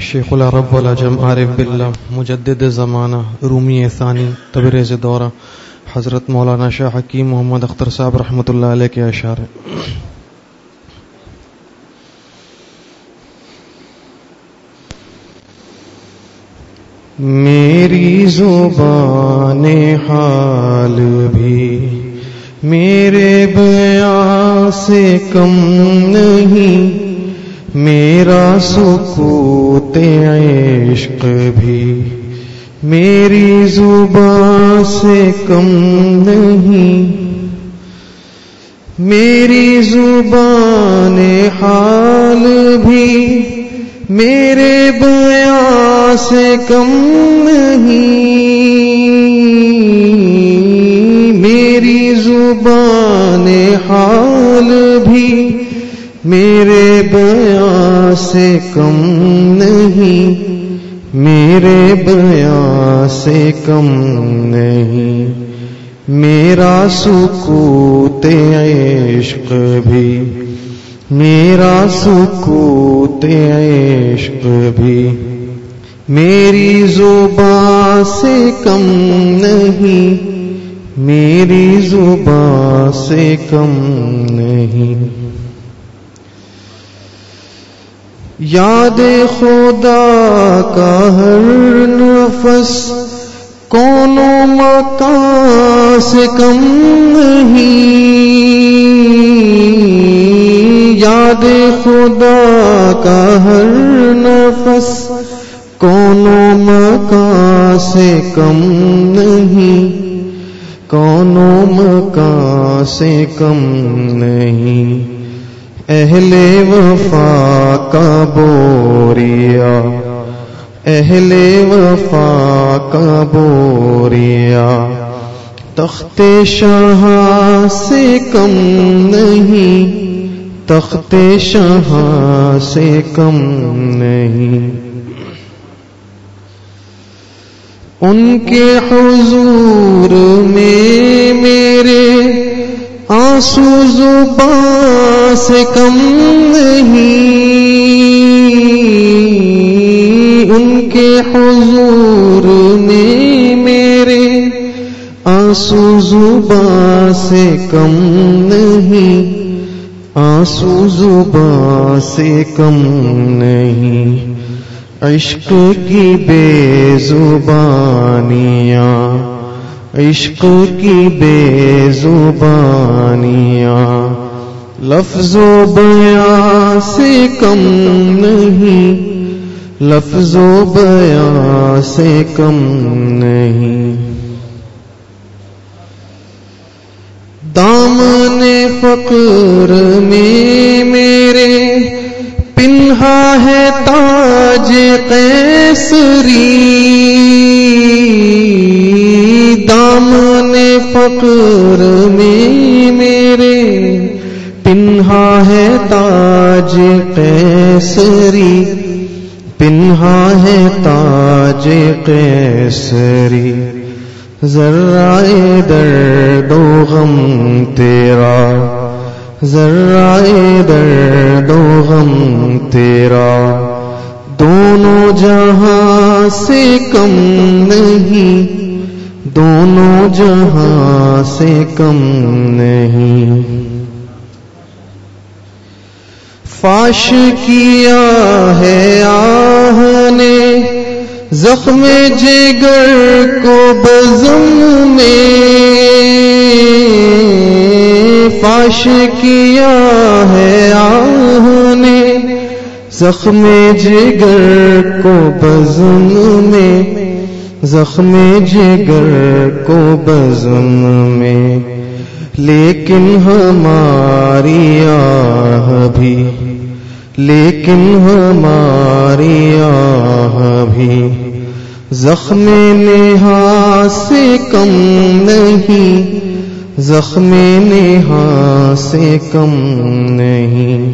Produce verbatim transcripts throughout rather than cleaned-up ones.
شیخ العرب والعجم عارف باللہ مجدد زمانہ رومی ثانی تبریز دورہ حضرت مولانا شاہ حکیم محمد اختر صاحب رحمۃ اللہ علیہ کے اشعار. میری زبان حال بھی میرے بیان سے کم نہیں، میرا سکوت عشق بھی میری زبان سے کم نہیں، میری زبان حال بھی میرے بیان سے کم نہیں، میری زبان حال بھی میرے بیان سے کم نہیں، میرے بیان سے کم نہیں، میرا سکوت عشق بھی میرا سکوت عشق بھی میری زبان سے کم نہیں، میری زبان سے کم نہیں. یاد خدا کا ہر نفس کون و مکان سے کم نہیں، یاد خدا کا ہر نفس کون و مکان سے کم نہیں، کون و مکان سے کم نہیں. اہل وفا کا بوریا اہل وفا کا بوریا تخت شاہ سے کم نہیں، تخت شاہ سے کم نہیں. ان کے حضور میں میرے آنسو زبان سے کم نہیں، ان کے حضور میں میرے آنسو زبان سے کم نہیں، آنسو زبان سے کم نہیں. عشق کی بے زبانیاں عشق کی بے زبانیاں لفظ و بیان سے کم نہیں، لفظ و بیان سے کم نہیں. دامن فقر میں میرے پنہا ہے تاج قیصری، دامن فقر میں میرے پنہا ہے تاج قیصری، پنہا ہے تاج قیصری. ذرائے درد و غم تیرا ذرائے درد و غم تیرا دونوں جہاں سے کم نہیں، دونوں جہاں سے کم نہیں. فاش کیا ہے آہ نے زخم جگر کو بزم میں، فاش کیا ہے آہ نے زخم جگر کو بزم میں، زخم جگر کو بزم میں. لیکن ہماری آہ بھی لیکن ہماری آہ بھی زخم نہا سے کم نہیں، زخم نہا سے کم نہیں.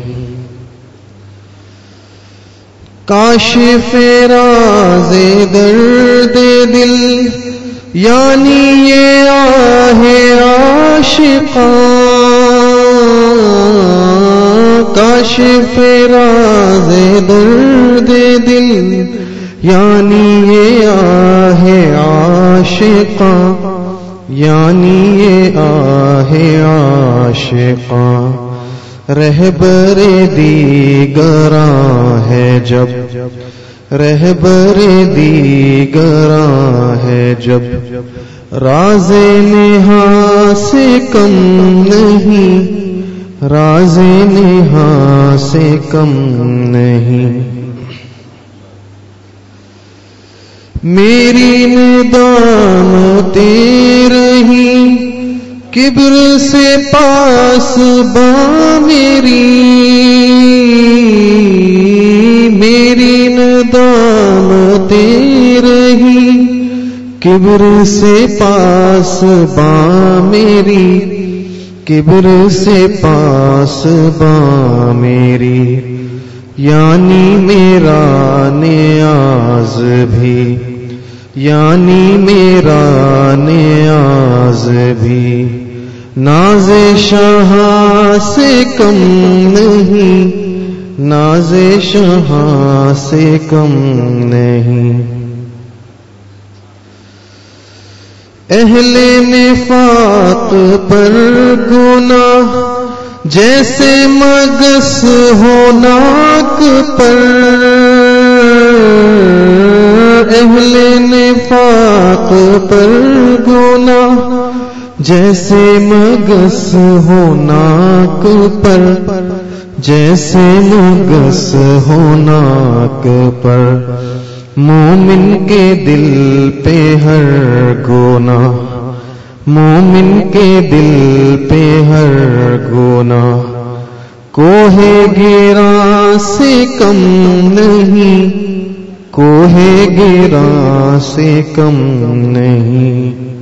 کاشف راز درد دل یعنی یہ آہ عاشقاں، کاشف راز درد دل، یعنی یہ آہ عاشقاں، یعنی یہ آہ عاشقاں، رہبر دیگراں ہے جب، رہبر دیگراں ہے جب، راز نہاں سے کم نہیں، راز نہاں سے کم نہیں۔ میری ندامتیں رہی کبر سے پاس باں میری، میری ندامتیں رہی کبر سے پاس باں میری، کبر سے پاس باں میری، یعنی میرا نیاز بھی، یعنی میرا نیاز بھی، ناز شہاں سے کم نہیں، ناز شہاں سے کم نہیں۔ اہل نفاق پر گناہ جیسے مگس ہو ناک پر، اہل نفاق پر گناہ جیسے مگس ہو ناک پر، جیسے مگس ہو ناک پر، مومن کے دل پہ ہر گناہ، مومن کے دل پہ ہر گناہ، کوہ گراں سے کم نہیں، کوہ گراں سے کم نہیں۔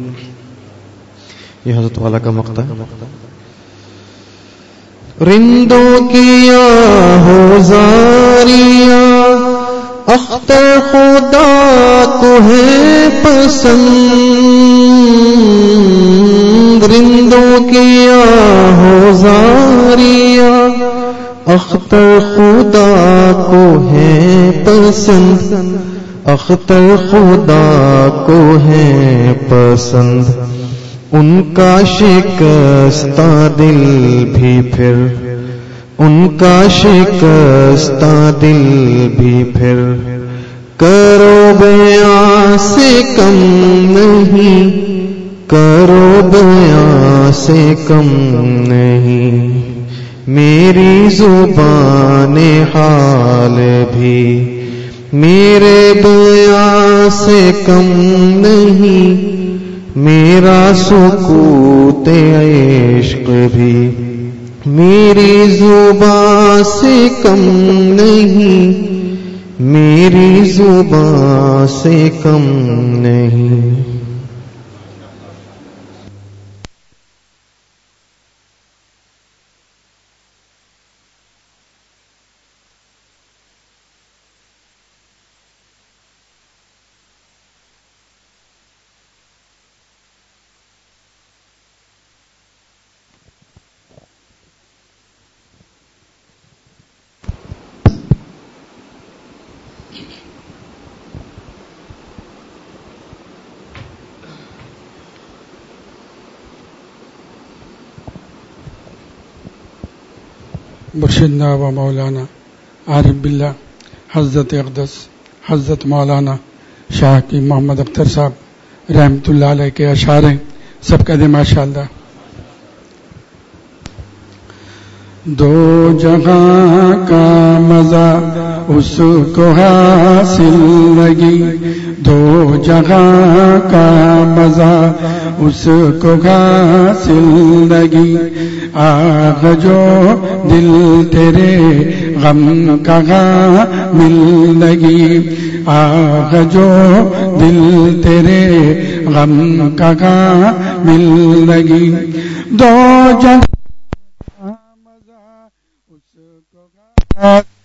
یہ حضرت والا کا مقطع ہے۔ رندوں کی آہو زاریاں اختر خدا کو ہے پسند، رندوں کی آہو زاریاں اختر خدا کو ہے پسند، اختر خدا کو ہے پسند، ان کا شکستہ دل بھی پھر، ان کا شکستہ دل بھی پھر، کرو بیاں سے کم نہیں، کرو بیاں سے کم نہیں، میری زبان حال بھی میرے بیاں سے کم نہیں، میرا سکوت عشق بھی میری زبان سے کم نہیں، میری زبان سے کم نہیں۔ مرشدنا و مولانا عارف باللہ حضرت اقدس حضرت مولانا شاہ کی محمد اختر صاحب رحمۃ اللہ علیہ کے اشعار ہیں، سب کا دے ماشاء اللہ۔ دو جہاں کا مزہ اس کو حاصل لگی، دو جہاں کا مزہ اس کو حاصل لگی، آگ جو دل تیرے غم کا مل لگی، آگ جو دل تیرے غم کا مل لگی، دو جہاں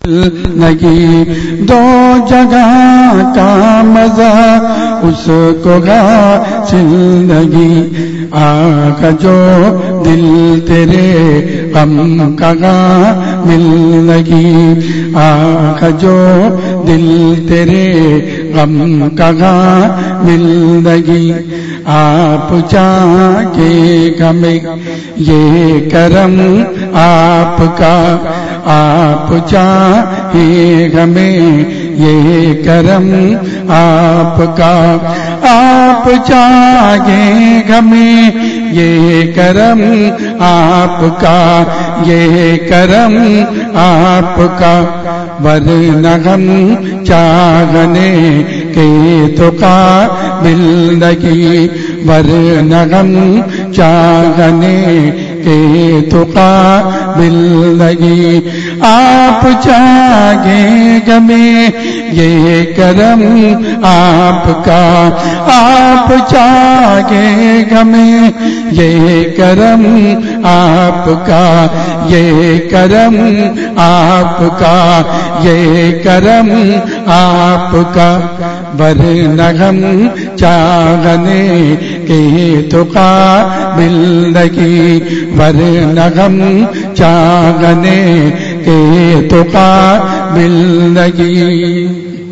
لگی دو جگہ کا مزہ اس کو حاصل لگی آقا جو دل تیرے غم کا مل لگی آقا جو دل تیرے غم کا مل لگی آپ چاہے ہمیں یہ کرم آپ کا آپ چاہے ہمیں یہ کرم آپ کا آپ چاہے ہمیں یہ کرم آپ کا یہ کرم آپ کا ورنہ ہم چاہنے کے تو قابل نہیں ورنہ ہم چاہنے کے تو قابل نہیں آپ چاہے ہمیں یہ کرم آپ کا آپ چاہے ہمیں یہ کرم آپ کا یہ کرم آپ کا یہ کرم آپ کا ورنہ ہم چاہنے کے تو قابل نہیں ورنہ ہم چاہنے کے تو قابل نہیں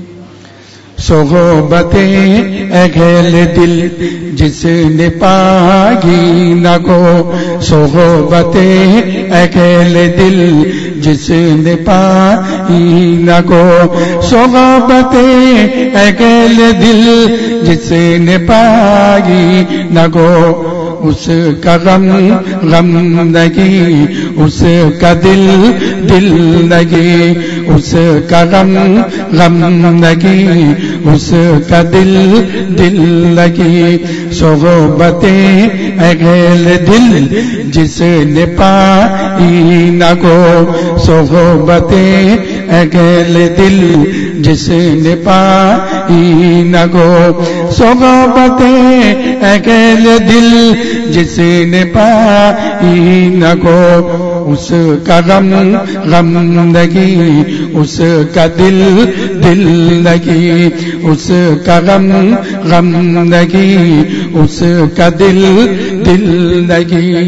صحبت اہل دل جس نے پائی نہ کو صحبت اہل دل جس نے پائی نہ کو صحبت اہل دل جس نے پائی نہ کو اس کا غم غم نہیں اس کا دل دل نہیں اس کا غم غم نہیں اس کا دل دل نہیں صحبت اہل دل جس نے پائی نہ کو صحبت اہل دل جس نے پائی نہ کو صحبت اہل دل جس نے پائی نہ کو اس کا غم غم نہیں اس کا دل دل نہیں اس کا غم غم نہیں اس کا دل دل نہیں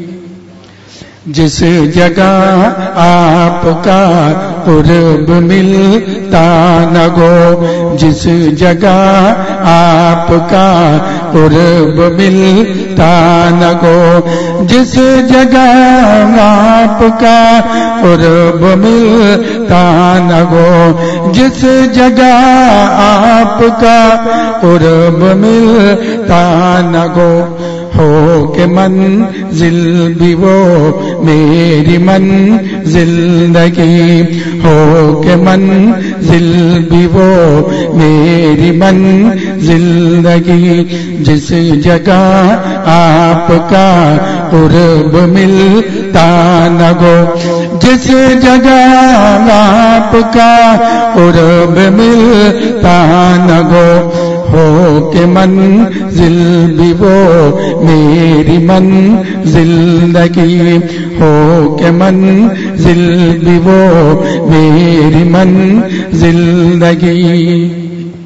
جس جگہ آپ کا قرب ملتا نہ گو جس جگہ آپ کا قرب ملتا نہ گو جس جگہ آپ کا قرب ملتا نہ گو جس جگہ آپ کا قرب ملتا نہ گو ہو کہ منزل بھی وہ میری منزل نہیں ہو کہ منزل بھی وہ میری منزل نہیں جس جگہ آپ کا قرب ملتا نہ گو جس جگہ آپ کا قرب ملتا نہ گو ہو کہ منزل بھی وہ میری منزل نہیں ہو کہ منزل بھی وہ میری منزل نہیں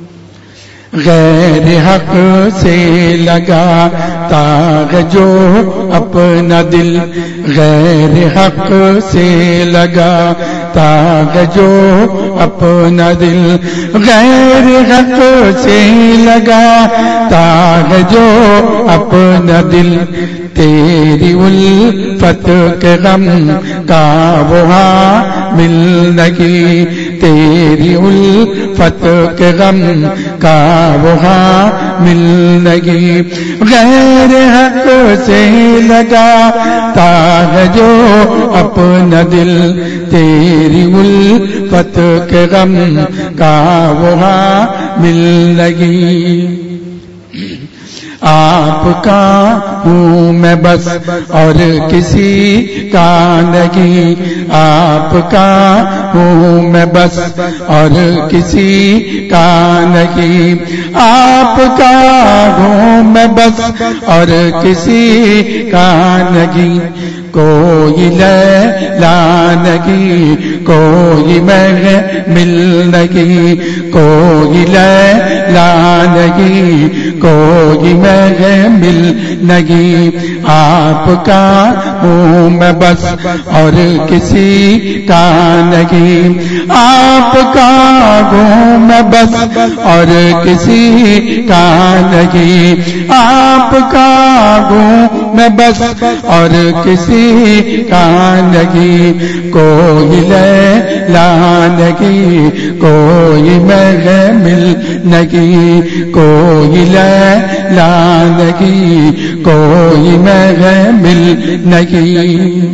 غیر حق سے لگا تاغ جو اپنا دل غیر حق سے لگا تاغ جو اپنا دل غیر حق سے لگا تاغ جو اپنا دل تیری الفت کے غم کا وہ حامل نہیں تیری الفت کے غم کا وہ حامل نہیں غیر حق سے لگا تاغ جو اپنا دل تیری الفت کے غم کا وہ حامل نہیں آپ کا ہوں میں بس اور کسی کا نہیں آپ کا ہوں میں بس اور کسی کا نہیں آپ کا ہوں میں بس اور کسی کا نہیں کوئی لیلا نہیں، کوئی محمل نہیں، کوئی لیلا نہیں، کوئی محمل نہیں، آپ کا ہوں میں بس اور کسی کا نہیں، آپ کا ہوں میں بس اور کسی کا نہیں، آپ کا ہوں میں بس اور کسی کا نہیں، کوئی لیلا نہیں، کوئی محمل نہیں، کوئی لیلا نہیں، کوئی محمل نہیں۔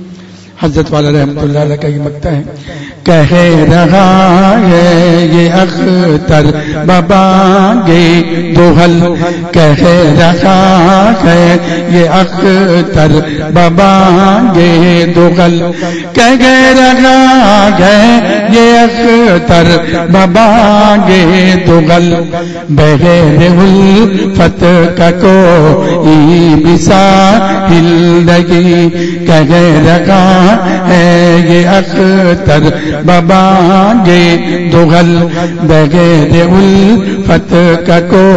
حضرت والا رحمۃ اللہ علیہ کا یہ مکتہ ہے، کہہ رہا ہے یہ اختر ببانگے دوحل، کہہ رہا ہے یہ اختر ببانگے دوحل، کہہ رہا ہے یہ اختر ببانگے دوحل، بغیر الفت کا کوئی بھی ساحل نہیں، کہہ رہا ہے یہ اختر ببانگے دوغل، بغیر الفت کا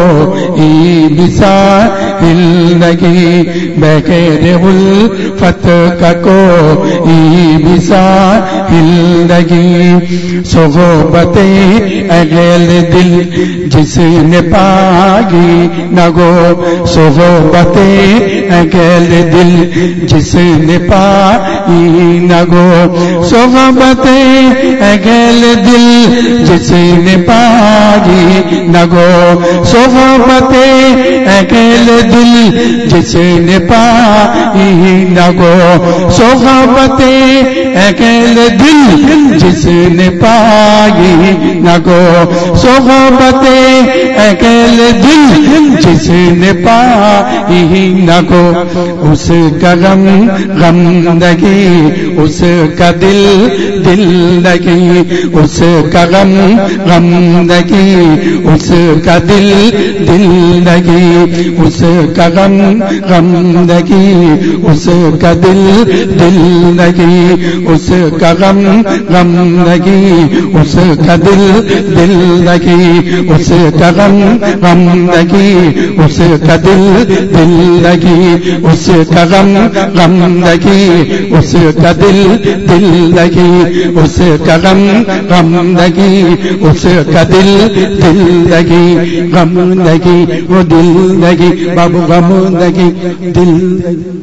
کوئی بھی ساحل نہیں، بغیر الفت کا کوئی بھی ساحل نہیں، صحبت اہل دل جس نے پائی نہ گو، صحبت اہل دل جس نے پائی نہ گو، صحبت اہل دل جس نے پائی نہ گو، صحبت اہل دل جس نے پائی نہ گو، صحبت اہل دل جس نے پائی نہ گو، صحبت اہل دل جس نے پائی نہ گو، اس کا غم غم نہیں، اس کا دل دل نہیں، اس کا غم غم نہیں، اس کا دل دل نہیں، اس کا غم غم نہیں، اس کا دل دل نہیں، اس کا غم غم نہیں، اس کا دل دل نہیں، اس کا غم غم نہیں، اس کا دل دل نہیں، اس کا غم غم نہیں، اس کا دل دل نہیں، اس کا غم غم نہیں، اس کا دل دل نہیں، غم نہیں وہ دل نہیں، بابو غم نہیں دل نہیں۔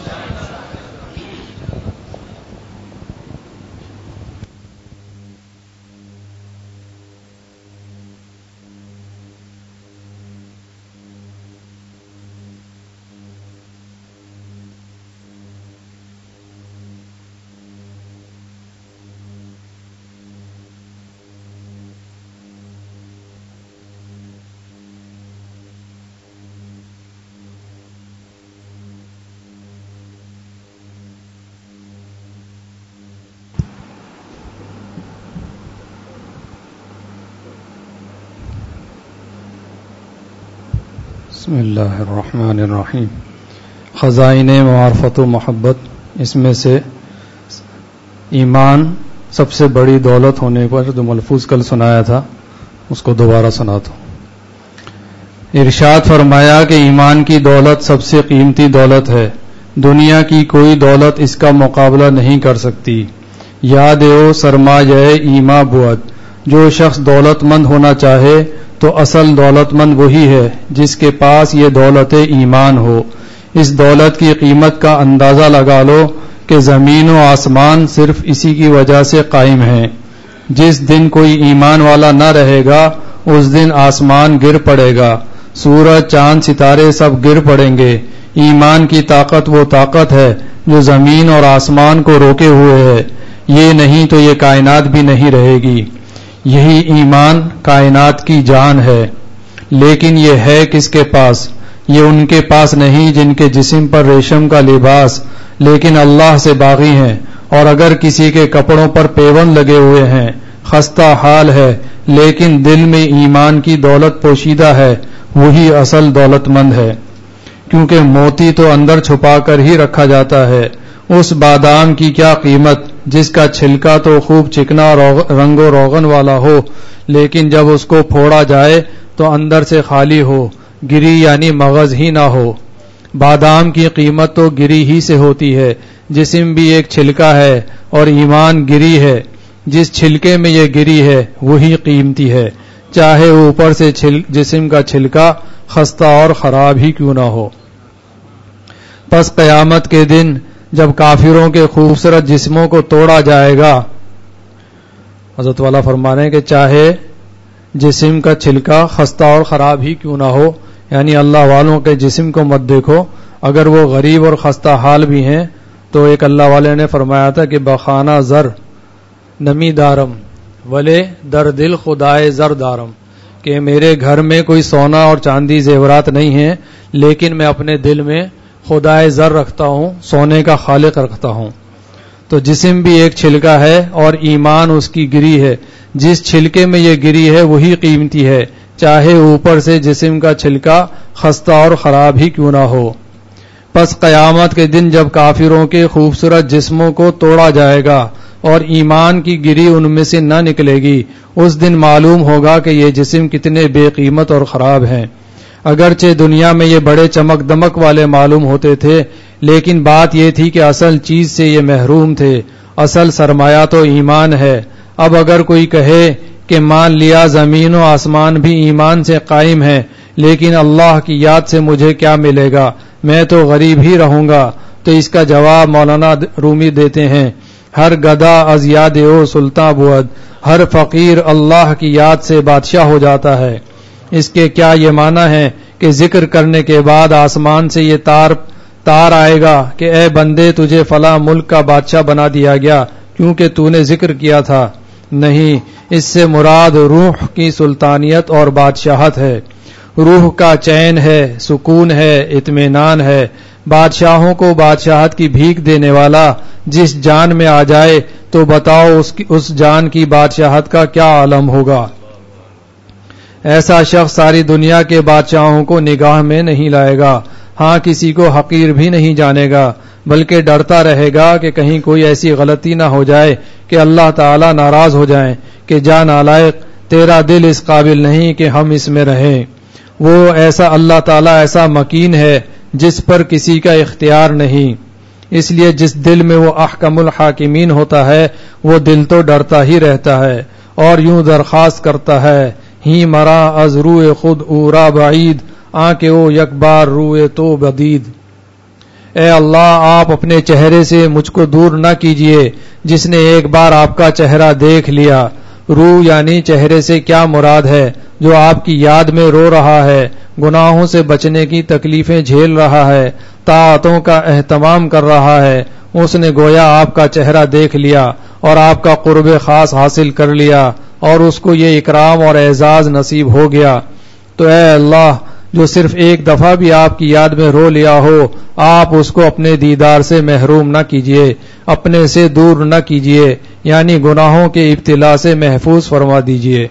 بسم اللہ الرحمن الرحیم۔ خزائن معرفت و محبت، اس میں سے ایمان سب سے بڑی دولت ہونے پر جو ملفوظ کل سنایا تھا اس کو دوبارہ سناتا ہوں۔ ارشاد فرمایا کہ ایمان کی دولت سب سے قیمتی دولت ہے، دنیا کی کوئی دولت اس کا مقابلہ نہیں کر سکتی۔ یاد او سرمایہ ایما بود، جو شخص دولت مند ہونا چاہے تو اصل دولت مند وہی ہے جس کے پاس یہ دولت ایمان ہو۔ اس دولت کی قیمت کا اندازہ لگا لو کہ زمین و آسمان صرف اسی کی وجہ سے قائم ہیں۔ جس دن کوئی ایمان والا نہ رہے گا اس دن آسمان گر پڑے گا، سورج چاند ستارے سب گر پڑیں گے۔ ایمان کی طاقت وہ طاقت ہے جو زمین اور آسمان کو روکے ہوئے ہے، یہ نہیں تو یہ کائنات بھی نہیں رہے گی۔ یہی ایمان کائنات کی جان ہے، لیکن یہ ہے کس کے پاس؟ یہ ان کے پاس نہیں جن کے جسم پر ریشم کا لباس لیکن اللہ سے باغی ہیں، اور اگر کسی کے کپڑوں پر پیوند لگے ہوئے ہیں، خستہ حال ہے، لیکن دل میں ایمان کی دولت پوشیدہ ہے، وہی اصل دولت مند ہے۔ کیونکہ موتی تو اندر چھپا کر ہی رکھا جاتا ہے، اس بادام کی کیا قیمت جس کا چھلکا تو خوب چکنا رنگ و روغن والا ہو، لیکن جب اس کو پھوڑا جائے تو اندر سے خالی ہو، گری یعنی مغز ہی نہ ہو۔ بادام کی قیمت تو گری ہی سے ہوتی ہے۔ جسم بھی ایک چھلکا ہے اور ایمان گری ہے، جس چھلکے میں یہ گری ہے وہی قیمتی ہے، چاہے اوپر سے چھل جسم کا چھلکا خستہ اور خراب ہی کیوں نہ ہو۔ پس قیامت کے دن جب کافروں کے خوبصورت جسموں کو توڑا جائے گا، حضرت والا فرمانے ہیں کہ چاہے جسم کا چھلکا خستہ اور خراب ہی کیوں نہ ہو، یعنی اللہ والوں کے جسم کو مت دیکھو، اگر وہ غریب اور خستہ حال بھی ہیں تو ایک اللہ والے نے فرمایا تھا کہ بخانہ زر نمی دارم ولے در دل خدائے زر دارم، کہ میرے گھر میں کوئی سونا اور چاندی زیورات نہیں ہیں، لیکن میں اپنے دل میں خدائے زر رکھتا ہوں، سونے کا خالق رکھتا ہوں۔ تو جسم بھی ایک چھلکا ہے اور ایمان اس کی گری ہے، جس چھلکے میں یہ گری ہے وہی قیمتی ہے، چاہے اوپر سے جسم کا چھلکا خستہ اور خراب ہی کیوں نہ ہو۔ پس قیامت کے دن جب کافروں کے خوبصورت جسموں کو توڑا جائے گا اور ایمان کی گری ان میں سے نہ نکلے گی، اس دن معلوم ہوگا کہ یہ جسم کتنے بے قیمت اور خراب ہیں۔ اگرچہ دنیا میں یہ بڑے چمک دمک والے معلوم ہوتے تھے، لیکن بات یہ تھی کہ اصل چیز سے یہ محروم تھے، اصل سرمایہ تو ایمان ہے۔ اب اگر کوئی کہے کہ مان لیا زمین و آسمان بھی ایمان سے قائم ہے، لیکن اللہ کی یاد سے مجھے کیا ملے گا، میں تو غریب ہی رہوں گا، تو اس کا جواب مولانا رومی دیتے ہیں، ہر گدا از یاد او سلطان بود، ہر فقیر اللہ کی یاد سے بادشاہ ہو جاتا ہے۔ اس کے کیا یہ معنی ہے کہ ذکر کرنے کے بعد آسمان سے یہ تار تار آئے گا کہ اے بندے تجھے فلاں ملک کا بادشاہ بنا دیا گیا کیونکہ تو نے ذکر کیا تھا؟ نہیں، اس سے مراد روح کی سلطانیت اور بادشاہت ہے، روح کا چین ہے، سکون ہے، اطمینان ہے۔ بادشاہوں کو بادشاہت کی بھیک دینے والا جس جان میں آ جائے تو بتاؤ اس, کی اس جان کی بادشاہت کا کیا عالم ہوگا۔ ایسا شخص ساری دنیا کے بادشاہوں کو نگاہ میں نہیں لائے گا، ہاں کسی کو حقیر بھی نہیں جانے گا، بلکہ ڈرتا رہے گا کہ کہیں کوئی ایسی غلطی نہ ہو جائے کہ اللہ تعالی ناراض ہو جائیں کہ جا نالائق تیرا دل اس قابل نہیں کہ ہم اس میں رہیں۔ وہ ایسا اللہ تعالی ایسا مکین ہے جس پر کسی کا اختیار نہیں، اس لیے جس دل میں وہ احکم الحاکمین ہوتا ہے وہ دل تو ڈرتا ہی رہتا ہے اور یوں درخواست کرتا ہے، ہی مرا از روئے خود اورا بعید آنکہ او یک بار روئے تو بدید۔ اے اللہ آپ اپنے چہرے سے مجھ کو دور نہ کیجئے، جس نے ایک بار آپ کا چہرہ دیکھ لیا۔ روح یعنی چہرے سے کیا مراد ہے؟ جو آپ کی یاد میں رو رہا ہے، گناہوں سے بچنے کی تکلیفیں جھیل رہا ہے، طاعتوں کا اہتمام کر رہا ہے، اس نے گویا آپ کا چہرہ دیکھ لیا اور آپ کا قرب خاص حاصل کر لیا اور اس کو یہ اکرام اور اعزاز نصیب ہو گیا۔ تو اے اللہ جو صرف ایک دفعہ بھی آپ کی یاد میں رو لیا ہو، آپ اس کو اپنے دیدار سے محروم نہ کیجیے، اپنے سے دور نہ کیجیے، یعنی گناہوں کے ابتلا سے محفوظ فرما دیجیے۔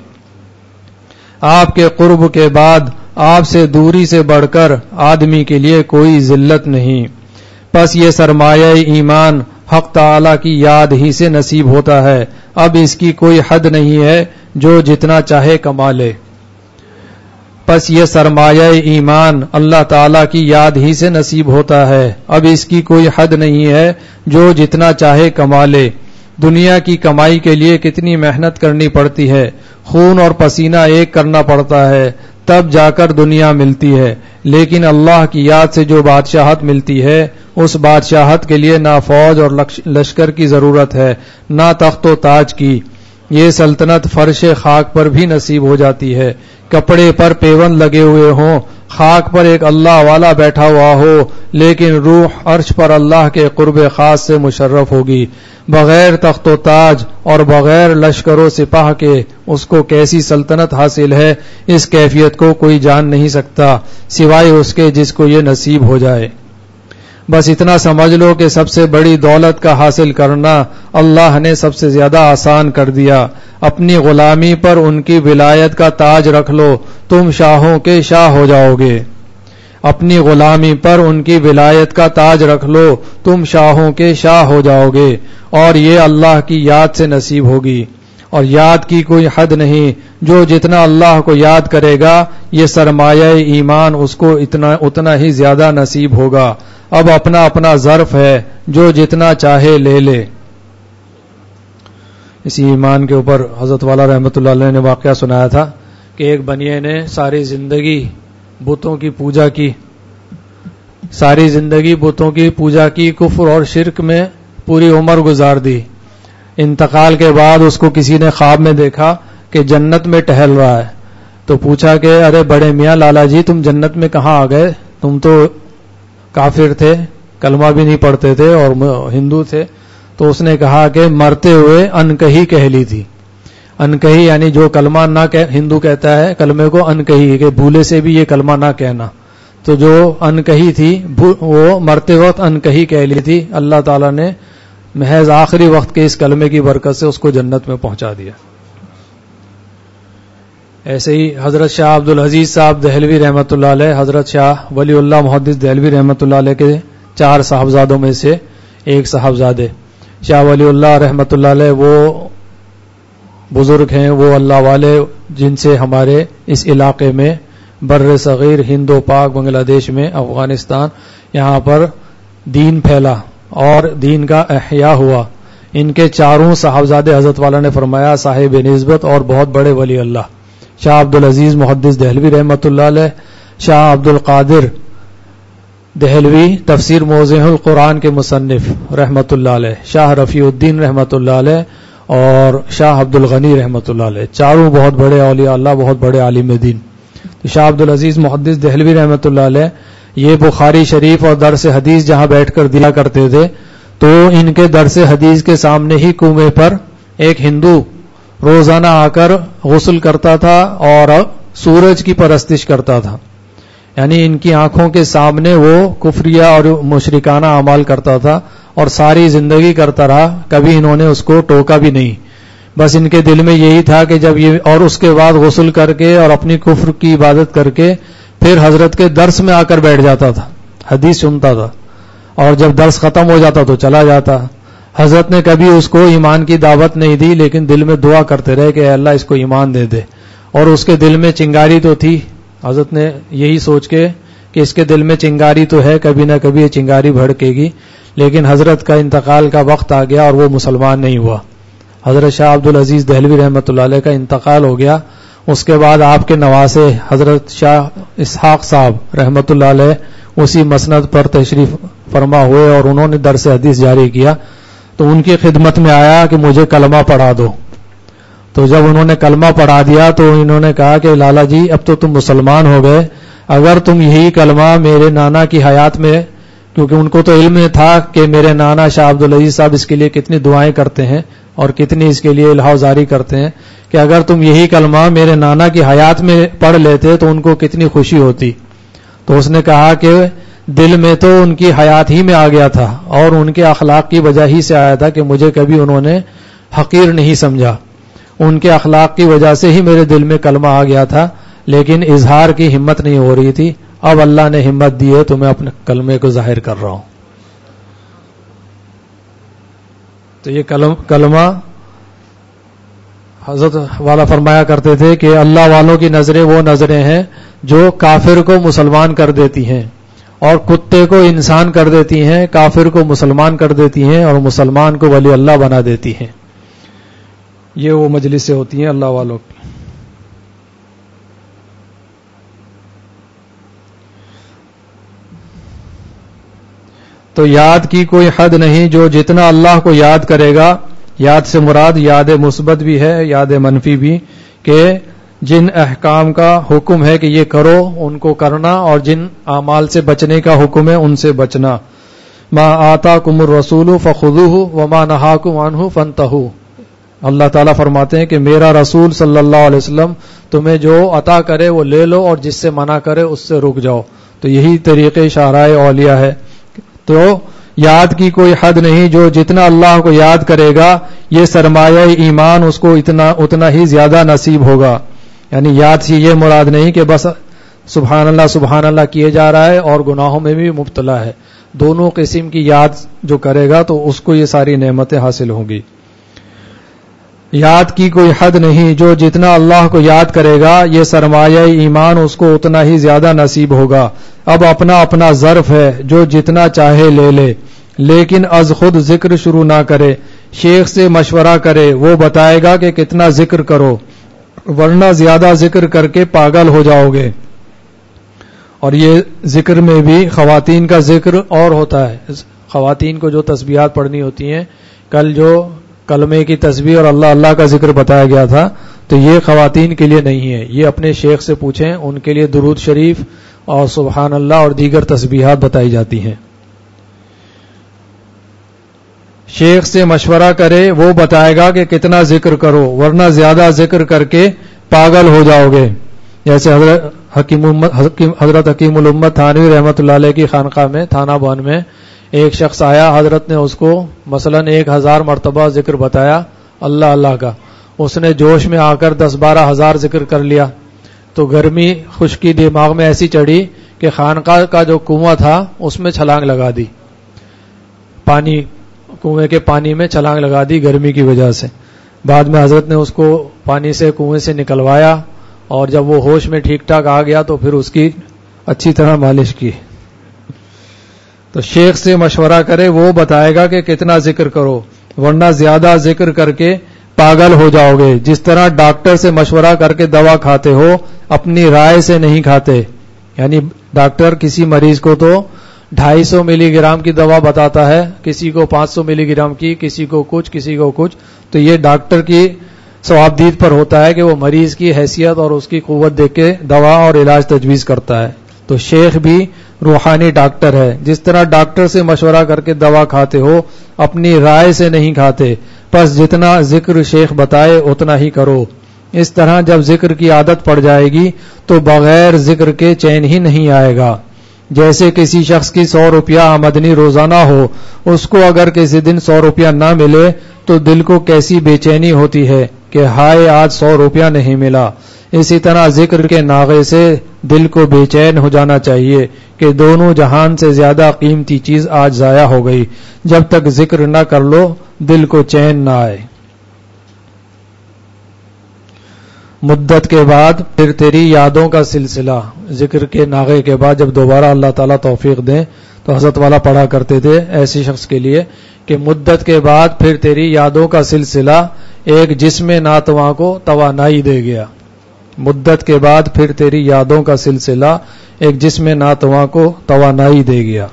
آپ کے قرب کے بعد آپ سے دوری سے بڑھ کر آدمی کے لیے کوئی ذلت نہیں۔ پس یہ سرمایہ ایمان حق تعالی کی یاد ہی سے نصیب ہوتا ہے، اب اس کی کوئی حد نہیں ہے، جو جتنا چاہے کما لے۔ پس یہ سرمایہ ایمان اللہ تعالی کی یاد ہی سے نصیب ہوتا ہے، اب اس کی کوئی حد نہیں ہے، جو جتنا چاہے کما لے۔ دنیا کی کمائی کے لیے کتنی محنت کرنی پڑتی ہے، خون اور پسینہ ایک کرنا پڑتا ہے، تب جا کر دنیا ملتی ہے، لیکن اللہ کی یاد سے جو بادشاہت ملتی ہے، اس بادشاہت کے لیے نہ فوج اور لشکر کی ضرورت ہے، نہ تخت و تاج کی۔ یہ سلطنت فرش خاک پر بھی نصیب ہو جاتی ہے، کپڑے پر پیوند لگے ہوئے ہوں، خاک پر ایک اللہ والا بیٹھا ہوا ہو، لیکن روح عرش پر اللہ کے قرب خاص سے مشرف ہوگی۔ بغیر تخت و تاج اور بغیر لشکر و سپاہ کے اس کو کیسی سلطنت حاصل ہے، اس کیفیت کو کوئی جان نہیں سکتا سوائے اس کے جس کو یہ نصیب ہو جائے۔ بس اتنا سمجھ لو کہ سب سے بڑی دولت کا حاصل کرنا اللہ نے سب سے زیادہ آسان کر دیا۔ اپنی غلامی پر ان کی ولایت کا تاج رکھ لو، تم شاہوں کے شاہ ہو جاؤ گے۔ اپنی غلامی پر ان کی ولایت کا تاج رکھ لو، تم شاہوں کے شاہ ہو جاؤ گے، اور یہ اللہ کی یاد سے نصیب ہوگی، اور یاد کی کوئی حد نہیں، جو جتنا اللہ کو یاد کرے گا یہ سرمایہ ایمان اس کو اتنا اتنا ہی زیادہ نصیب ہوگا۔ اب اپنا اپنا ظرف ہے، جو جتنا چاہے لے لے۔ اسی ایمان کے اوپر حضرت والا رحمۃ اللہ علیہ نے واقعہ سنایا تھا کہ ایک بنیے نے ساری زندگی بتوں کی پوجا کی، ساری زندگی بتوں کی پوجا کی، کفر اور شرک میں پوری عمر گزار دی۔ انتقال کے بعد اس کو کسی نے خواب میں دیکھا کہ جنت میں ٹہل رہا ہے، تو پوچھا کہ ارے بڑے میاں لالا جی تم جنت میں کہاں آ گئے، تم تو کافر تھے، کلمہ بھی نہیں پڑھتے تھے اور ہندو تھے۔ تو اس نے کہا کہ مرتے ہوئے انکہی کہہ لی تھی۔ انکہی یعنی جو کلمہ نہ کہ ہندو کہتا ہے کلمے کو انکہی، کہ بھولے سے بھی یہ کلمہ نہ کہنا، تو جو انکہی تھی وہ مرتے وقت انکہی کہہ لی تھی، اللہ تعالیٰ نے محض آخری وقت کے اس کلمے کی برکت سے اس کو جنت میں پہنچا دیا۔ ایسے ہی حضرت شاہ عبد العزیز صاحب دہلوی رحمۃ اللہ علیہ، حضرت شاہ ولی اللہ محدث دہلوی رحمۃ اللہ علیہ کے چار صاحبزادوں میں سے ایک صاحبزادے شاہ ولی اللہ رحمۃ اللہ علیہ وہ بزرگ ہیں، وہ اللہ والے جن سے ہمارے اس علاقے میں بر صغیر، ہند و پاک، بنگلہ دیش میں، افغانستان، یہاں پر دین پھیلا اور دین کا احیاء ہوا۔ ان کے چاروں صاحبزادے حضرت والا نے فرمایا صاحب نسبت اور بہت بڑے ولی اللہ، شاہ عبد العزیز محدث دہلوی رحمۃ اللہ علیہ، شاہ عبد القادر دہلوی تفسیر موضح القرآن کے مصنف رحمۃ اللہ علیہ، شاہ رفیع الدین رحمۃ اللہ علیہ، اور شاہ عبد الغنی رحمۃ اللہ علیہ، چاروں بہت بڑے اولیاء اللہ، بہت بڑے عالم دین۔ تو شاہ عبد العزیز محدث دہلوی رحمۃ اللہ علیہ یہ بخاری شریف اور درس حدیث جہاں بیٹھ کر دیا کرتے تھے، تو ان کے درس حدیث کے سامنے ہی کنویں پر ایک ہندو روزانہ آ کر غسل کرتا تھا اور سورج کی پرستش کرتا تھا، یعنی ان کی آنکھوں کے سامنے وہ کفریہ اور مشرکانہ اعمال کرتا تھا اور ساری زندگی کرتا رہا، کبھی انہوں نے اس کو ٹوکا بھی نہیں، بس ان کے دل میں یہی تھا کہ جب یہ، اور اس کے بعد غسل کر کے اور اپنی کفر کی عبادت کر کے پھر حضرت کے درس میں آ کر بیٹھ جاتا تھا، حدیث سنتا تھا، اور جب درس ختم ہو جاتا تو چلا جاتا۔ حضرت نے کبھی اس کو ایمان کی دعوت نہیں دی، لیکن دل میں دعا کرتے رہے کہ اے اللہ اس کو ایمان دے دے، اور اس کے دل میں چنگاری تو تھی، حضرت نے یہی سوچ کے کہ اس کے دل میں چنگاری تو ہے، کبھی نہ کبھی یہ چنگاری بھڑکے گی، لیکن حضرت کا انتقال کا وقت آ گیا اور وہ مسلمان نہیں ہوا۔ حضرت شاہ عبد العزیز دہلوی رحمۃ اللہ علیہ کا انتقال ہو گیا۔ اس کے بعد آپ کے نواسے حضرت شاہ اسحاق صاحب رحمۃ اللہ علیہ اسی مسند پر تشریف فرما ہوئے اور انہوں نے درس حدیث جاری کیا، تو ان کی خدمت میں آیا کہ مجھے کلمہ پڑھا دو۔ تو جب انہوں نے کلمہ پڑھا دیا تو انہوں نے کہا کہ لالا جی اب تو تم مسلمان ہو گئے، اگر تم یہی کلمہ میرے نانا کی حیات میں، کیونکہ ان کو تو علم تھا کہ میرے نانا شاہ عبد العزیز صاحب اس کے لیے کتنی دعائیں کرتے ہیں اور کتنی اس کے لیے الہا زاری کرتے ہیں، کہ اگر تم یہی کلمہ میرے نانا کی حیات میں پڑھ لیتے تو ان کو کتنی خوشی ہوتی۔ تو اس نے کہا کہ دل میں تو ان کی حیات ہی میں آ گیا تھا اور ان کے اخلاق کی وجہ ہی سے آیا تھا کہ مجھے کبھی انہوں نے حقیر نہیں سمجھا، ان کے اخلاق کی وجہ سے ہی میرے دل میں کلمہ آ گیا تھا، لیکن اظہار کی ہمت نہیں ہو رہی تھی، اب اللہ نے ہمت دی ہے تو میں اپنے کلمے کو ظاہر کر رہا ہوں۔ تو یہ کلمہ حضرت والا فرمایا کرتے تھے کہ اللہ والوں کی نظریں وہ نظریں ہیں جو کافر کو مسلمان کر دیتی ہیں، اور کتے کو انسان کر دیتی ہیں، کافر کو مسلمان کر دیتی ہیں، اور مسلمان کو ولی اللہ بنا دیتی ہیں۔ یہ وہ مجلسیں ہوتی ہیں اللہ والوں کی۔ تو یاد کی کوئی حد نہیں، جو جتنا اللہ کو یاد کرے گا، یاد سے مراد یاد مثبت بھی ہے، یاد منفی بھی، کہ جن احکام کا حکم ہے کہ یہ کرو ان کو کرنا، اور جن اعمال سے بچنے کا حکم ہے ان سے بچنا۔ ما آتاکم الرسول فخذوہ وما نہاکم عنہ فانتہوا۔ اللہ تعالیٰ فرماتے ہیں کہ میرا رسول صلی اللہ علیہ وسلم تمہیں جو عطا کرے وہ لے لو، اور جس سے منع کرے اس سے رک جاؤ۔ تو یہی طریقے شعراء اولیاء ہے۔ تو یاد کی کوئی حد نہیں، جو جتنا اللہ کو یاد کرے گا یہ سرمایہ ایمان اس کو اتنا اتنا ہی زیادہ نصیب ہوگا۔ یعنی یاد سے یہ مراد نہیں کہ بس سبحان اللہ سبحان اللہ کیے جا رہا ہے اور گناہوں میں بھی مبتلا ہے. دونوں قسم کی یاد جو کرے گا تو اس کو یہ ساری نعمتیں حاصل ہوں گی. یاد کی کوئی حد نہیں، جو جتنا اللہ کو یاد کرے گا یہ سرمایہ ایمان اس کو اتنا ہی زیادہ نصیب ہوگا. اب اپنا اپنا ظرف ہے، جو جتنا چاہے لے لے، لیکن از خود ذکر شروع نہ کرے. شیخ سے مشورہ کرے، وہ بتائے گا کہ کتنا ذکر کرو، ورنہ زیادہ ذکر کر کے پاگل ہو جاؤ گے. اور یہ ذکر میں بھی خواتین کا ذکر اور ہوتا ہے. خواتین کو جو تسبیحات پڑھنی ہوتی ہیں، کل جو کلمے کی تسبیح اور اللہ اللہ کا ذکر بتایا گیا تھا، تو یہ خواتین کے لیے نہیں ہے. یہ اپنے شیخ سے پوچھیں، ان کے لیے درود شریف اور سبحان اللہ اور دیگر تسبیحات بتائی جاتی ہیں. شیخ سے مشورہ کرے، وہ بتائے گا کہ کتنا ذکر کرو، ورنہ زیادہ ذکر کر کے پاگل ہو جاؤ گے. جیسے حضرت حکیم حضرت حکیم الامت تھانوی رحمۃ اللہ علیہ کی خانقاہ میں تھانہ بان میں ایک شخص آیا، حضرت نے اس کو مثلا ایک ہزار مرتبہ ذکر بتایا اللہ اللہ کا. اس نے جوش میں آ کر دس بارہ ہزار ذکر کر لیا. تو گرمی خشکی دماغ میں ایسی چڑھی کہ خانقاہ کا جو کنواں تھا اس میں چھلانگ لگا دی، پانی کنویں کے پانی میں چھلانگ لگا دی گرمی کی وجہ سے. بعد میں حضرت نے اس کو پانی سے کنویں سے نکلوایا، اور جب وہ ہوش میں ٹھیک ٹھاک آ گیا تو پھر اس کی اچھی طرح مالش کی. تو شیخ سے مشورہ کرے، وہ بتائے گا کہ کتنا ذکر کرو، ورنہ زیادہ ذکر کر کے پاگل ہو جاؤ گے. جس طرح ڈاکٹر سے مشورہ کر کے دوا کھاتے ہو، اپنی رائے سے نہیں کھاتے. یعنی ڈاکٹر کسی مریض کو تو ڈھائی سو ملی گرام کی دوا بتاتا ہے، کسی کو پانچ سو ملی گرام کی، کسی کو کچھ کسی کو کچھ. تو یہ ڈاکٹر کی ثوابدید پر ہوتا ہے کہ وہ مریض کی حیثیت اور اس کی قوت دیکھ کے دوا اور علاج تجویز کرتا ہے. تو شیخ بھی روحانی ڈاکٹر ہے. جس طرح ڈاکٹر سے مشورہ کر کے دوا کھاتے ہو، اپنی رائے سے نہیں کھاتے. پس جتنا ذکر شیخ بتائے اتنا ہی کرو. اس طرح جب ذکر کی عادت پڑ جائے گی تو بغیر ذکر کے چین ہی نہیں آئے گا. جیسے کسی شخص کی سو روپیہ آمدنی روزانہ ہو، اس کو اگر کسی دن سو روپیہ نہ ملے تو دل کو کیسی بے چینی ہوتی ہے کہ ہائے آج سو روپیہ نہیں ملا. اسی طرح ذکر کے ناغے سے دل کو بے چین ہو جانا چاہیے کہ دونوں جہان سے زیادہ قیمتی چیز آج ضائع ہو گئی. جب تک ذکر نہ کر لو دل کو چین نہ آئے. مدت کے بعد پھر تیری یادوں کا سلسلہ. ذکر کے ناغے کے بعد جب دوبارہ اللہ تعالیٰ توفیق دیں تو حضرت والا پڑھا کرتے تھے ایسی شخص کے لیے کہ مدت کے بعد پھر تیری یادوں کا سلسلہ ایک جسم ناتواں کو توانائی دے گیا. مدت کے بعد پھر تیری یادوں کا سلسلہ ایک جسم ناتواں کو توانائی دے گیا.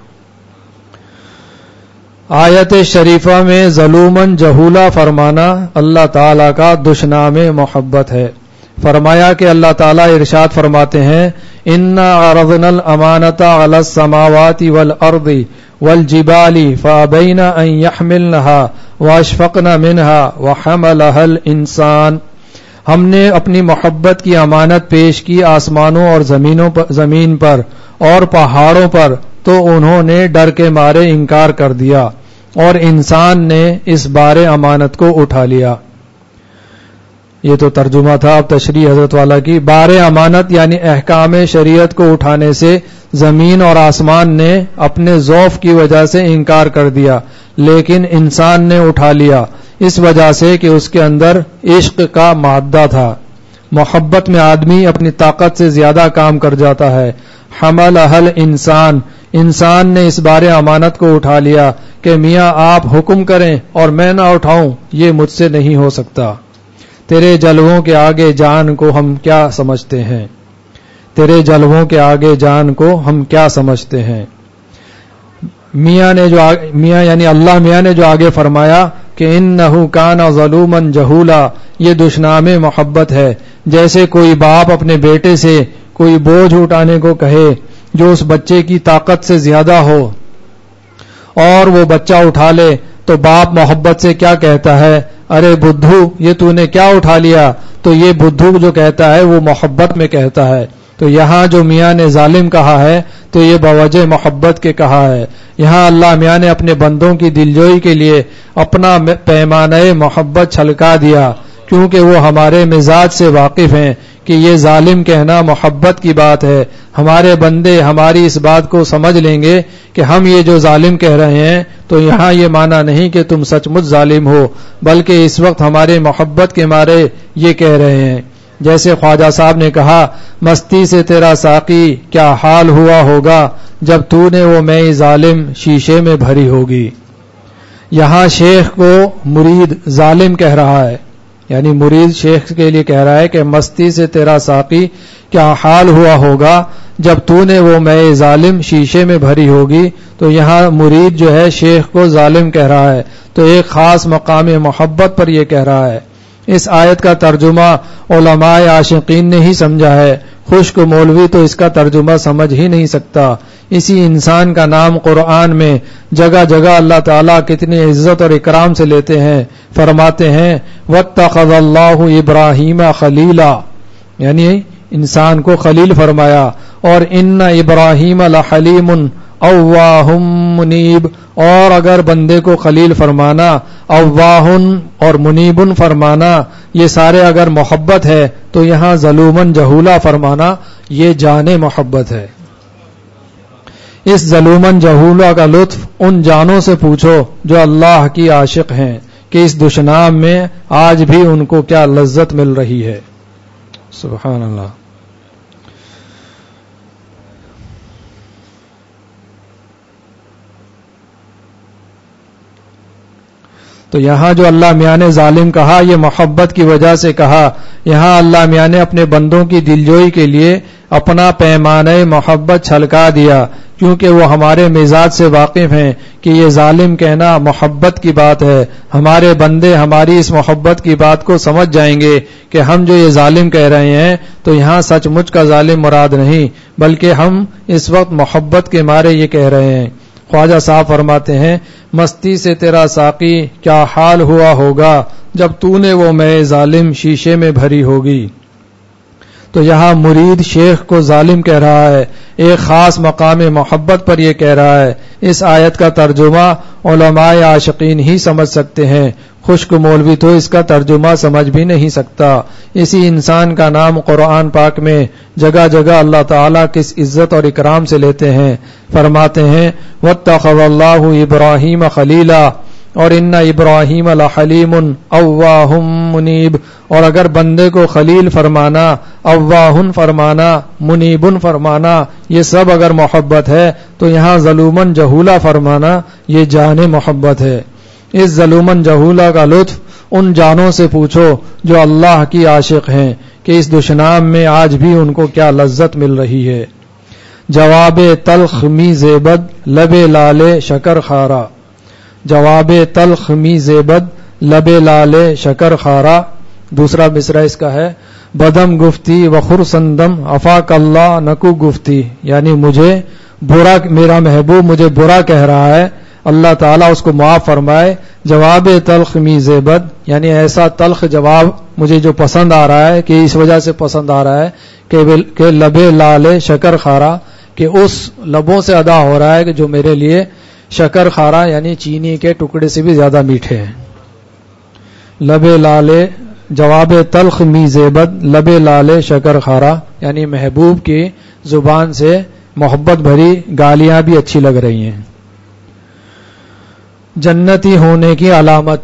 آیت شریفہ میں ظلومن جہولا فرمانا اللہ تعالیٰ کا دشنام محبت ہے. فرمایا کہ اللہ تعالیٰ ارشاد فرماتے ہیں انا عرضنا الامانۃ علی السماوات والارض والجبال فابین ان یحملنها واشفقن منها وحملها الانسان. ہم نے اپنی محبت کی امانت پیش کی آسمانوں اور زمینوں پر زمین پر اور پہاڑوں پر، تو انہوں نے ڈر کے مارے انکار کر دیا، اور انسان نے اس بار امانت کو اٹھا لیا. یہ تو ترجمہ تھا. اب تشریح حضرت والا کی. بار امانت یعنی احکام شریعت کو اٹھانے سے زمین اور آسمان نے اپنے ضعف کی وجہ سے انکار کر دیا، لیکن انسان نے اٹھا لیا اس وجہ سے کہ اس کے اندر عشق کا مادہ تھا. محبت میں آدمی اپنی طاقت سے زیادہ کام کر جاتا ہے. حمل اہل انسان، انسان نے اس بارے امانت کو اٹھا لیا کہ میاں آپ حکم کریں اور میں نہ اٹھاؤں، یہ مجھ سے نہیں ہو سکتا. تیرے جلووں کے آگے جان کو ہم کیا سمجھتے ہیں، تیرے جلووں کے آگے جان کو ہم کیا سمجھتے ہیں. میاں نے جو میاں یعنی اللہ میاں نے جو آگے فرمایا کہ انہ کان ظلوما جہولا، یہ دشنام محبت ہے. جیسے کوئی باپ اپنے بیٹے سے کوئی بوجھ اٹھانے کو کہے جو اس بچے کی طاقت سے زیادہ ہو اور وہ بچہ اٹھا لے تو باپ محبت سے کیا کہتا ہے، ارے بدھو یہ تو نے کیا اٹھا لیا. تو یہ بدھو جو کہتا ہے وہ محبت میں کہتا ہے. تو یہاں جو میاں نے ظالم کہا ہے تو یہ بوجہ محبت کے کہا ہے. یہاں اللہ میاں نے اپنے بندوں کی دلجوئی کے لیے اپنا پیمانہ محبت چھلکا دیا، کیونکہ وہ ہمارے مزاج سے واقف ہیں کہ یہ ظالم کہنا محبت کی بات ہے، ہمارے بندے ہماری اس بات کو سمجھ لیں گے کہ ہم یہ جو ظالم کہہ رہے ہیں تو یہاں یہ معنی نہیں کہ تم سچ مچ ظالم ہو، بلکہ اس وقت ہمارے محبت کے مارے یہ کہہ رہے ہیں۔ جیسے خواجہ صاحب نے کہا، مستی سے تیرا ساقی کیا حال ہوا ہوگا جب تو نے وہ میں ظالم شیشے میں بھری ہوگی۔ یہاں شیخ کو مرید ظالم کہہ رہا ہے، یعنی مرید شیخ کے لیے کہہ رہا ہے کہ مستی سے تیرا ساقی کیا حال ہوا ہوگا جب تو نے وہ میں ظالم شیشے میں بھری ہوگی۔ تو یہاں مرید جو ہے شیخ کو ظالم کہہ رہا ہے، تو ایک خاص مقام محبت پر یہ کہہ رہا ہے۔ اس آیت کا ترجمہ علماء عاشقین نے ہی سمجھا ہے، خشک مولوی تو اس کا ترجمہ سمجھ ہی نہیں سکتا۔ اسی انسان کا نام قرآن میں جگہ جگہ اللہ تعالیٰ کتنی عزت اور اکرام سے لیتے ہیں، فرماتے ہیں وَاتَّخَذَ اللَّهُ إِبْرَاهِيمَ خَلِيلًا، یعنی انسان کو خلیل فرمایا، اور ان ابراہیم لحلیم اواہ منیب، اور اگر بندے کو خلیل فرمانا، اواہ اور منیب فرمانا، یہ سارے اگر محبت ہے تو یہاں ظلومن جہولا فرمانا یہ جان محبت ہے۔ اس ظلومن جہولا کا لطف ان جانوں سے پوچھو جو اللہ کی عاشق ہیں کہ اس دشنام میں آج بھی ان کو کیا لذت مل رہی ہے۔ سبحان اللہ۔ تو یہاں جو اللہ میاں نے ظالم کہا یہ محبت کی وجہ سے کہا۔ یہاں اللہ میاں نے اپنے بندوں کی دلجوئی کے لیے اپنا پیمانہ محبت چھلکا دیا، کیونکہ وہ ہمارے مزاج سے واقف ہیں کہ یہ ظالم کہنا محبت کی بات ہے۔ ہمارے بندے ہماری اس محبت کی بات کو سمجھ جائیں گے کہ ہم جو یہ ظالم کہہ رہے ہیں تو یہاں سچ مچ کا ظالم مراد نہیں، بلکہ ہم اس وقت محبت کے مارے یہ کہہ رہے ہیں۔ خواجہ صاحب فرماتے ہیں مستی سے تیرا ساقی کیا حال ہوا ہوگا جب تو نے وہ میں ظالم شیشے میں بھری ہوگی۔ تو یہاں مرید شیخ کو ظالم کہہ رہا ہے، ایک خاص مقام محبت پر یہ کہہ رہا ہے۔ اس آیت کا ترجمہ علماء عاشقین ہی سمجھ سکتے ہیں، خشک مولوی تو اس کا ترجمہ سمجھ بھی نہیں سکتا۔ اسی انسان کا نام قرآن پاک میں جگہ جگہ اللہ تعالیٰ کس عزت اور اکرام سے لیتے ہیں، فرماتے ہیں وَاتَّخَذَ اللَّهُ إِبْرَاهِيمَ خَلِيلًا، اور ان ابراہیم لحلیم اواہ منیب، اور اگر بندے کو خلیل فرمانا، اواہ فرمانا، منیب فرمانا، یہ سب اگر محبت ہے تو یہاں ظلومن جہولا فرمانا یہ جان محبت ہے۔ اس ظلومن جہولا کا لطف ان جانوں سے پوچھو جو اللہ کی عاشق ہیں کہ اس دشنام میں آج بھی ان کو کیا لذت مل رہی ہے۔ جواب تلخ می زیبد لب لالے شکر خارا، جواب تلخ می زیبد لب لالے شکر خارا۔ دوسرا مصرع اس کا ہے بدم گفتی و خرسندم افاق اللہ نکو گفتی، یعنی مجھے برا، میرا محبوب مجھے برا کہہ رہا ہے، اللہ تعالیٰ اس کو معاف فرمائے۔ جواب تلخ می زیبد، یعنی ایسا تلخ جواب مجھے جو پسند آ رہا ہے، کہ اس وجہ سے پسند آ رہا ہے کہ لب لالے شکر خارا، کہ اس لبوں سے ادا ہو رہا ہے کہ جو میرے لیے شکر خارا یعنی چینی کے ٹکڑے سے بھی زیادہ میٹھے ہیں۔ لب لالے، جواب تلخ می زیبد لب لالے شکر خارا، یعنی محبوب کی زبان سے محبت بھری گالیاں بھی اچھی لگ رہی ہیں۔ جنتی ہونے کی علامت،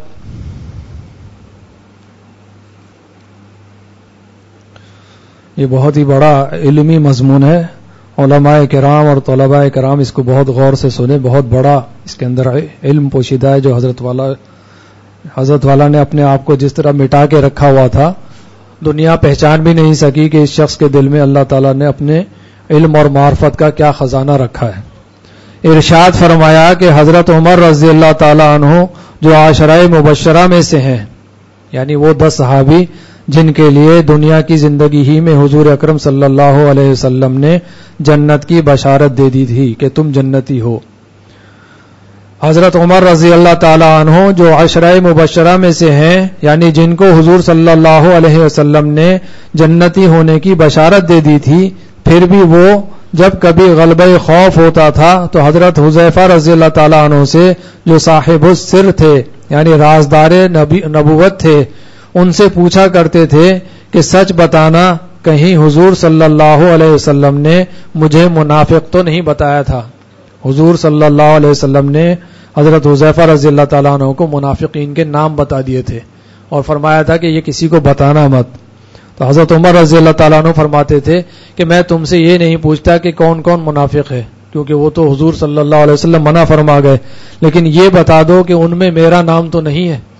یہ بہت ہی بڑا علمی مضمون ہے، علماء کرام اور طلباء کرام اس کو بہت غور سے سنے، بہت بڑا اس کے اندر علم پوشیدہ ہے جو حضرت والا حضرت والا نے اپنے آپ کو جس طرح مٹا کے رکھا ہوا تھا، دنیا پہچان بھی نہیں سکی کہ اس شخص کے دل میں اللہ تعالیٰ نے اپنے علم اور معرفت کا کیا خزانہ رکھا ہے۔ ارشاد فرمایا کہ حضرت عمر رضی اللہ تعالیٰ عنہ جو عشرہ مبشرہ میں سے ہیں، یعنی وہ دس صحابی جن کے لیے دنیا کی زندگی ہی میں حضور اکرم صلی اللہ علیہ وسلم نے جنت کی بشارت دے دی تھی کہ تم جنتی ہو۔ حضرت عمر رضی اللہ تعالیٰ عنہ جو عشرہ مبشرہ میں سے ہیں، یعنی جن کو حضور صلی اللہ علیہ وسلم نے جنتی ہونے کی بشارت دے دی تھی، پھر بھی وہ جب کبھی غلبہ خوف ہوتا تھا تو حضرت حذیفہ رضی اللہ تعالیٰ عنہ سے جو صاحب السر تھے، یعنی رازدار نبوت تھے، ان سے پوچھا کرتے تھے کہ سچ بتانا کہیں حضور صلی اللہ علیہ وسلم نے مجھے منافق تو نہیں بتایا تھا. حضور صلی اللہ علیہ وسلم نے حضرت حذیفہ رضی اللہ تعالیٰ عنہ کو منافقین کے نام بتا دیے تھے اور فرمایا تھا کہ یہ کسی کو بتانا مت. تو حضرت عمر رضی اللہ تعالیٰ عنہ فرماتے تھے کہ میں تم سے یہ نہیں پوچھتا کہ کون کون منافق ہے، کیونکہ وہ تو حضور صلی اللہ علیہ وسلم منع فرما گئے، لیکن یہ بتا دو کہ ان میں میرا نام تو نہیں ہے.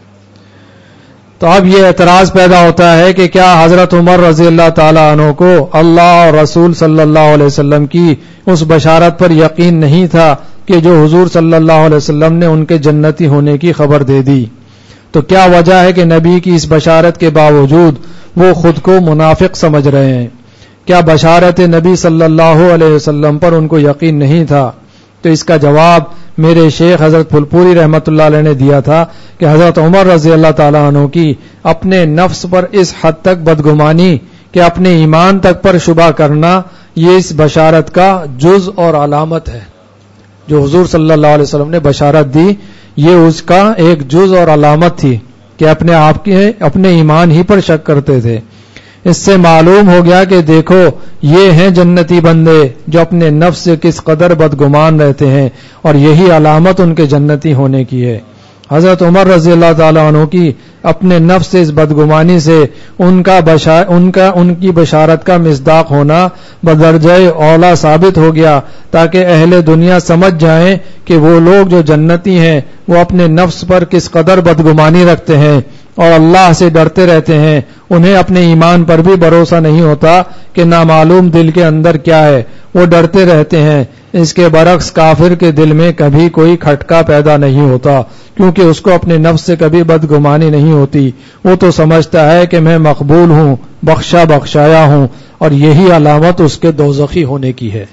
تو اب یہ اعتراض پیدا ہوتا ہے کہ کیا حضرت عمر رضی اللہ تعالیٰ عنہ کو اللہ اور رسول صلی اللہ علیہ وسلم کی اس بشارت پر یقین نہیں تھا کہ جو حضور صلی اللہ علیہ وسلم نے ان کے جنتی ہونے کی خبر دے دی؟ تو کیا وجہ ہے کہ نبی کی اس بشارت کے باوجود وہ خود کو منافق سمجھ رہے ہیں؟ کیا بشارت نبی صلی اللہ علیہ وسلم پر ان کو یقین نہیں تھا؟ تو اس کا جواب میرے شیخ حضرت پھلپوری رحمۃ اللہ علیہ نے دیا تھا کہ حضرت عمر رضی اللہ تعالیٰ عنہ کی اپنے نفس پر اس حد تک بدگمانی کہ اپنے ایمان تک پر شبہ کرنا، یہ اس بشارت کا جز اور علامت ہے. جو حضور صلی اللہ علیہ وسلم نے بشارت دی یہ اس کا ایک جز اور علامت تھی کہ اپنے آپ کے اپنے ایمان ہی پر شک کرتے تھے. اس سے معلوم ہو گیا کہ دیکھو یہ ہیں جنتی بندے جو اپنے نفس سے کس قدر بدگمان رہتے ہیں، اور یہی علامت ان کے جنتی ہونے کی ہے. حضرت عمر رضی اللہ تعالیٰ عنہ کی اپنے نفس سے اس بدگمانی سے ان کا بشار ان کا ان کی بشارت کا مصداق ہونا بدرجہ اولا ثابت ہو گیا، تاکہ اہل دنیا سمجھ جائیں کہ وہ لوگ جو جنتی ہیں وہ اپنے نفس پر کس قدر بدگمانی رکھتے ہیں اور اللہ سے ڈرتے رہتے ہیں. انہیں اپنے ایمان پر بھی بھروسہ نہیں ہوتا کہ نامعلوم دل کے اندر کیا ہے، وہ ڈرتے رہتے ہیں. اس کے برعکس کافر کے دل میں کبھی کوئی کھٹکا پیدا نہیں ہوتا، کیونکہ اس کو اپنے نفس سے کبھی بدگمانی نہیں ہوتی. وہ تو سمجھتا ہے کہ میں مقبول ہوں، بخشا بخشایا ہوں، اور یہی علامت اس کے دوزخی ہونے کی ہے.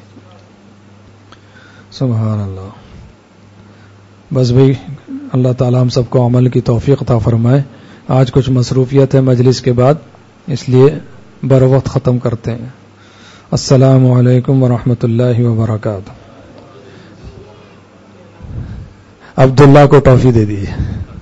سبحان اللہ. بس بھئی اللہ تعالی ہم سب کو عمل کی توفیق عطا فرمائے. آج کچھ مصروفیت ہے مجلس کے بعد، اس لیے بروقت ختم کرتے ہیں. السلام علیکم ورحمۃ اللہ وبرکاتہ. عبداللہ کو ٹافی دے دیجیے.